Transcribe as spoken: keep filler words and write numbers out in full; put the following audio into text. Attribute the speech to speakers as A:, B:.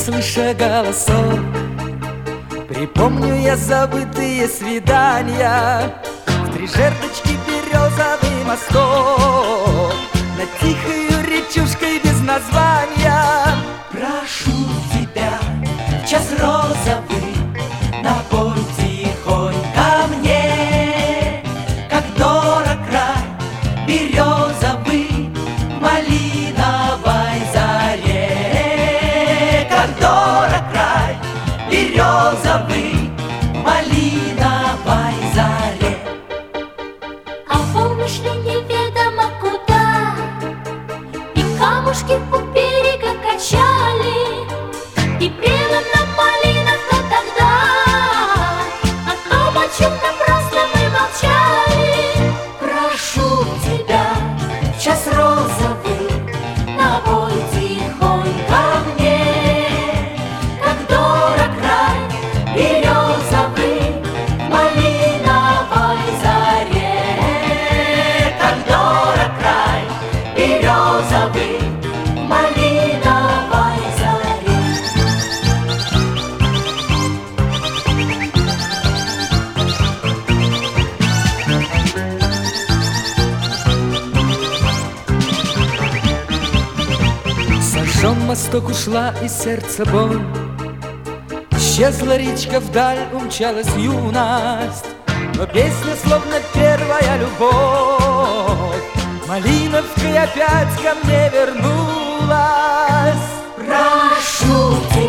A: слыша голосов. Припомню я забытые свидания в три жердочки березовый мостов, над тихою речушкой без названия.
B: Прошу тебя, в час розовый, напой тихонько мне, как дорог край березовый в малиновой заре, как дорог край березовый в малиновой заре.
C: А помнишь ли неведомо куда и камушки у берега качали, и прелом на малинах-то тогда о том, о чем-то просто мы молчали. Прошу тебя, в час розовый, напой тихонько мне, как дорог край березовый в малиновой заре, как дорог край березовый в малиновой заре.
A: Сожжен мосток, ушла из сердца боль, исчезла речка вдаль, умчалась юность, но песня словно первая любовь малиновкой опять ко мне вернулась.
B: Прошу тебя,